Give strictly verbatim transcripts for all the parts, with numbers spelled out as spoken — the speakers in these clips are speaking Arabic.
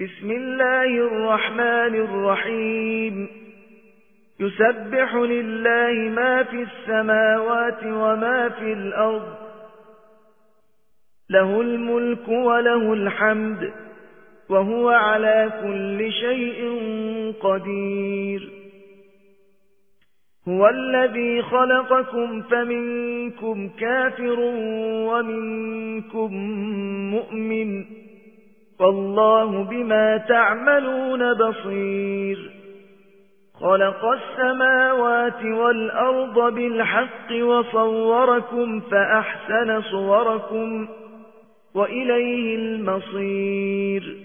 بسم الله الرحمن الرحيم يسبح لله ما في السماوات وما في الأرض له الملك وله الحمد وهو على كل شيء قدير هو الذي خلقكم فمنكم كافر ومنكم مؤمن والله بما تعملون بصير خلق السماوات والأرض بالحق وصوركم فأحسن صوركم وإليه المصير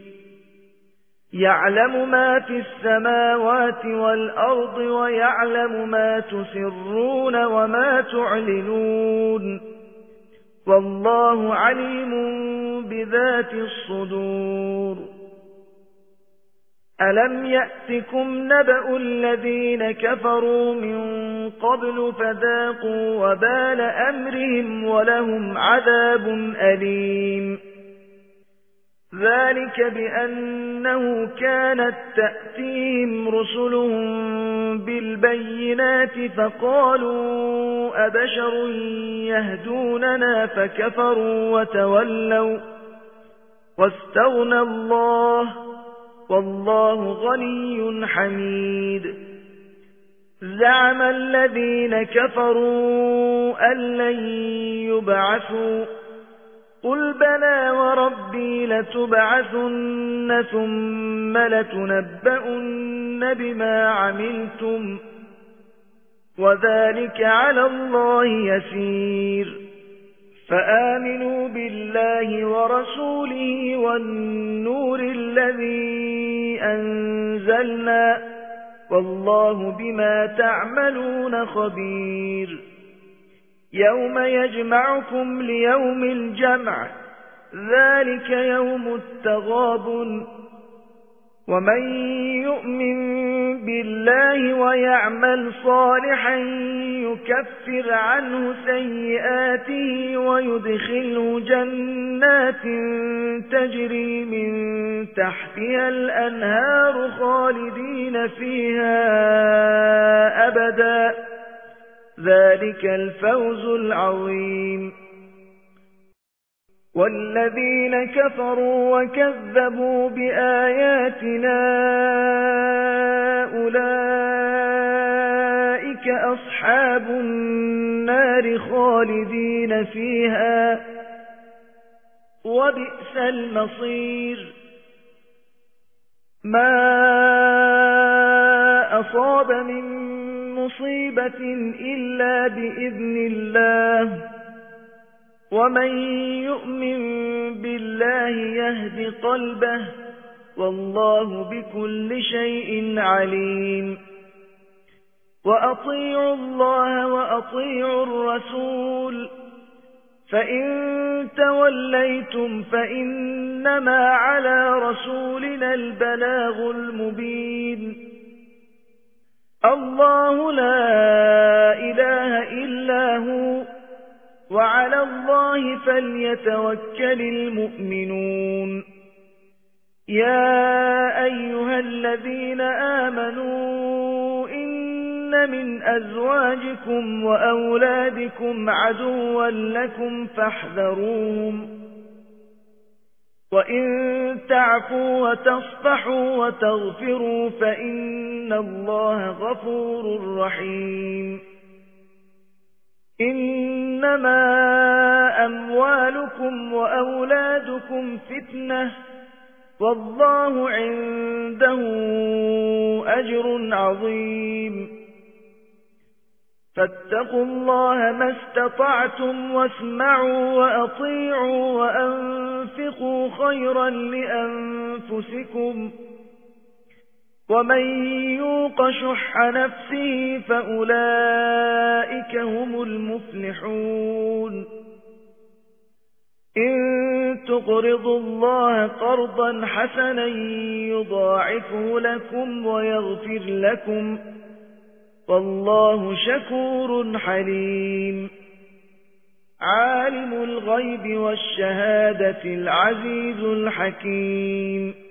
يعلم ما في السماوات والأرض ويعلم ما تسرون وما تعلنون والله عليم بذات الصدور ألم يأتكم نبأ الذين كفروا من قبل فذاقوا وبال أمرهم ولهم عذاب أليم ذلك بأنه كانت تأتيهم رسلهم بالبينات فقالوا أبشر يهدوننا فكفروا وتولوا واستغنى الله والله غني حميد زعم الذين كفروا أن لن يبعثوا قل بلى وربي لتبعثن ثم لتنبؤن بما عملتم وذلك على الله يسير فآمنوا بالله ورسوله والنور الذي أنزلنا والله بما تعملون خبير يوم يجمعكم ليوم الجمع ذلك يوم التغابن ومن يؤمن بالله ويعمل صالحا يكفر عنه سيئاته ويدخله جنات تجري من تحتها الأنهار خالدين فيها أبدا ذلك الفوز العظيم والذين كفروا وكذبوا بآياتنا أولئك أصحاب النار خالدين فيها وبئس المصير ما أصاب من مصيبة إلا بإذن الله ومن يؤمن بالله يهد قلبه والله بكل شيء عليم وأطيعوا الله وأطيعوا الرسول فإن توليتم فإنما على رسولنا البلاغ المبين الله لا إله إلا هو وعلى الله فليتوكل المؤمنون يا أيها الذين آمنوا إن من أزواجكم وأولادكم عدوا لكم فاحذروهم وإن تعفوا وتصفحوا وتغفروا فإن الله غفور رحيم إنما أموالكم وأولادكم فتنة والله عنده أجر عظيم فاتقوا الله ما استطعتم واسمعوا وأطيعوا وأنفقوا خيرا لأنفسكم ومن يوق شح نفسه فأولئك هم المفلحون إن تقرضوا الله قرضا حسنا يضاعفه لكم ويغفر لكم والله شكور حليم عالم الغيب والشهادة العزيز الحكيم